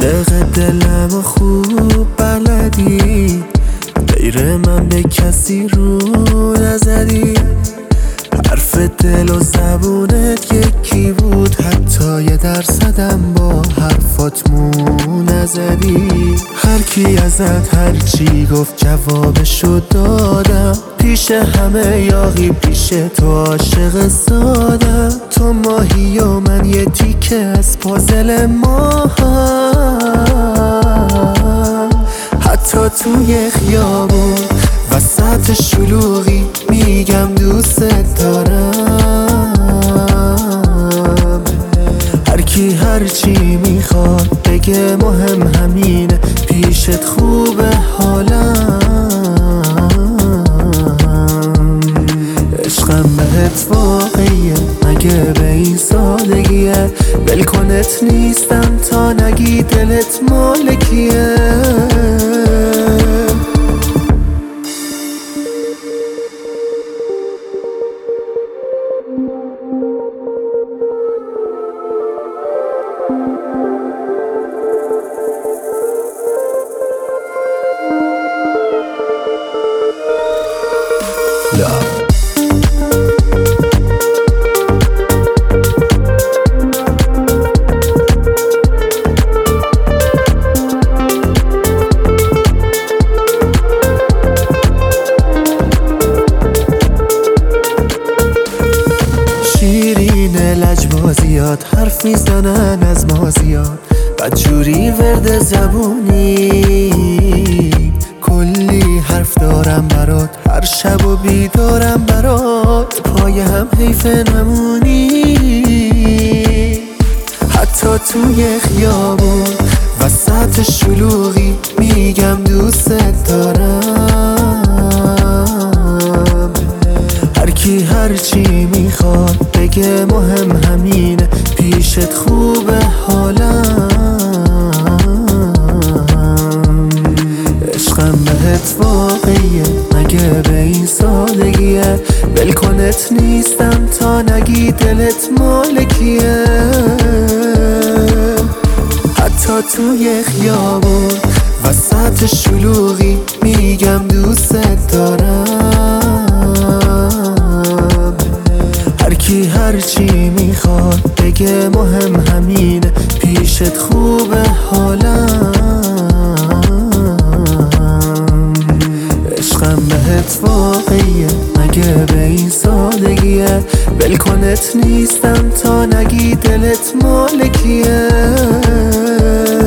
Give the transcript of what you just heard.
عاشق دلم و خوب بلدی، غیر من به کسی رو نزدی. حرف دل و زبونت یکی بود، حتی یه درصدم با حرفات مو نزدی. هر کی ازت هر چی گفت جوابشو دادم، پیش همه یاغی پیش تو عاشق سادم. تو ماهی و من یه تیکه از پازل ماهم، حتی توی خیابون وسط شلوغی میگم دوست دارم. هر کی هر چی میخواد بگه مهم همینه، پیشت خوبه حالم. عشقم بهت واقعیه مگه به این سادگیه؟ ولکنت نیستم تا نگی دلت مالکیه. شیرین لجبازیات حرف میزنن از ما زیاد، بدجوری ورد زبونی. کلی حرف دارم برات، هر شب و بیدارم برات، پای هم حیف نمونی. حتی توی خیابون وسط شلوغی میگم دوست دارم. هر کی هر چی میخواد بگه مهم همینه، پیشت خوبه حالم. عشقم بهت واقعیه مگه به این سادگیه؟ ولکنت نیستم تا نگی دلت مالکیه. حتی توی خیابون وسط شلوغی میگم دوست دارم. هر کی هر چی میخواد بگه مهم همینه، پیشت خوبه حالم. عشقم بهت واقعیه مگه به این سادگیه؟ ولکنت نیستم تا نگی دلت مالکیه.